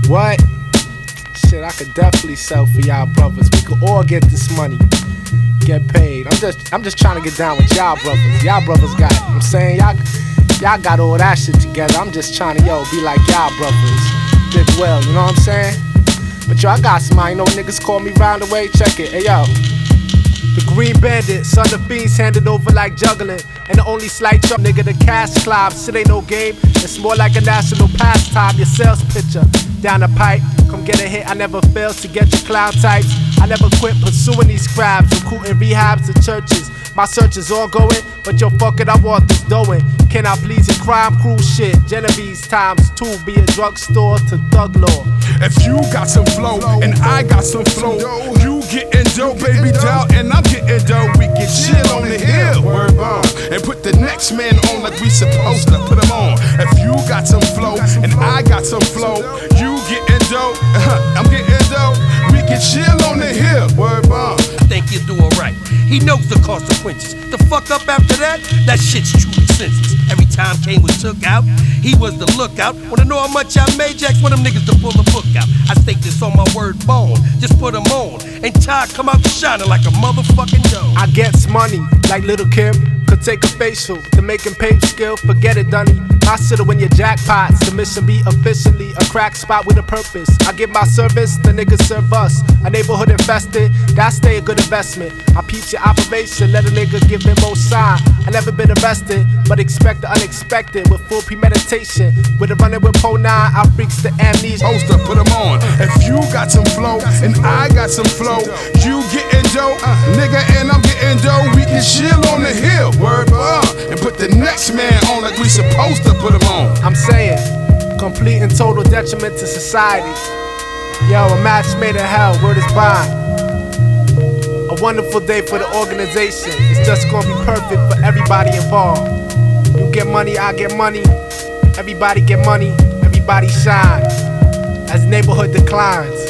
What? Shit, I could definitely sell for y'all brothers. We could all get this money, get paid. I'm just trying to get down with y'all brothers. Y'all brothers got it. I'm saying y'all got all that shit together. I'm just trying to, be like y'all brothers. Did well, you know what I'm saying? But yo, I got some, you know niggas call me round the way. Check it, hey yo. The Green Bandit, son of fiends handed over like juggling. And the only slight jump, nigga, the cash clobs. It ain't no game, it's more like a national pastime. Your sales pitcher, down the pipe, come get a hit. I never fail to get your clown types. I never quit pursuing these crabs, recruiting rehabs to churches. My search is all going, but yo, fuck it, I want this doing. Can I please a crime crew shit? Genovese times 2, be a drugstore to thug law. If you got some flow and I got some flow, you getting dope, baby down, and I'm getting dope. We can chill on the hill, word bomb, and put the next man on like we supposed to put him on. If you got some flow and I got some flow, you getting dope, I'm getting dope. We can chill on the hill, word bomb. I think you're doing right. He knows the consequences. The fuck up after that? That shit's truly senseless. Every time Kane was took out, he was the lookout. Wanna know how much I made, Jax? Want them niggas to pull the book out. I stake this on my word bone. Just put them on. And Ty come out shining like a motherfucking dome. I gets money like Little Kim. Could take a facial to making paper skill. Forget it, Dunny. I sit win your jackpots. The mission be officially a crack spot with a purpose. I give my service, the niggas serve us. A neighborhood infested, that stay a good investment. I peep your operation, let a nigga give me more sign. I never been arrested, but expect the unexpected with full premeditation. With a running with Po 9, I freaks the amnesia. Poster, put them on. If you got some flow and I got some flow, you getting dope, nigga, and I'm getting dope. We can chill on the hill, word bomb, and put the next man on like we supposed to put him on. I'm saying, complete and total detriment to society. Yo, a match made in hell, word is bond. A wonderful day for the organization. It's just gonna be perfect for everybody involved. You get money, I get money. Everybody get money, everybody shine. As neighborhood declines.